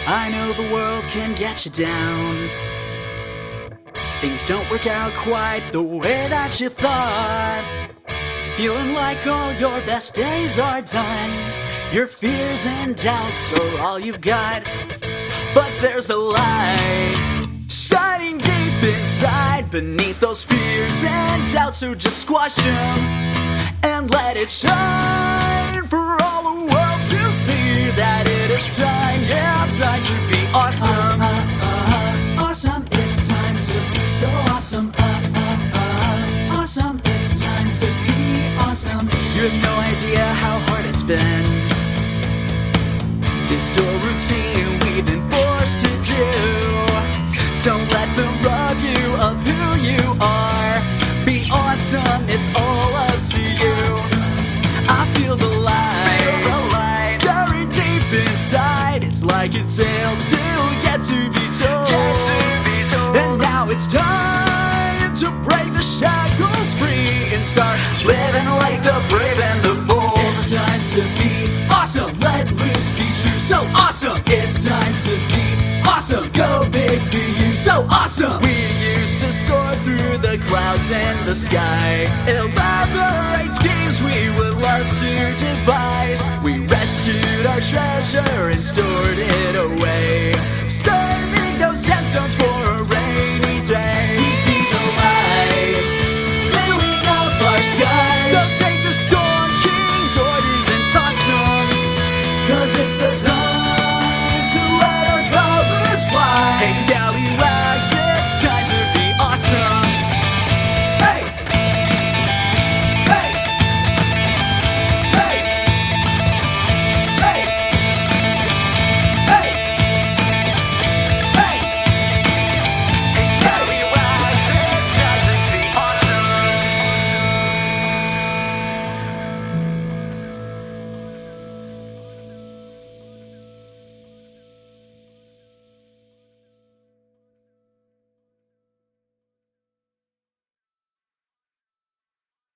I know the world can get you down. Things don't work out quite the way that you thought. Feeling like all your best days are done. Your fears and doubts are all you've got. But there's a light shining deep inside. Beneath those fears and doubts, so just squash them and let it shine for all the world to see that it is time, yeah, time to be awesome. Awesome, it's time to be so awesome. Awesome, it's time to be awesome. You have no idea how hard it's been. This dull routine we've been forced to do. Don't let them rob you of who you are. Be awesome, it's all up to you. I feel the light stirring deep inside. It's like a tale still yet to be told. And now it's time to break the shackles free and start living like the brave and the bold. It's time to be awesome, let loose, be true, so awesome. It's time to be awesome, go big for you, so awesome. We used to soar through the clouds and the sky, elaborate schemes we would love to devise. We rescued our treasure and stored it away.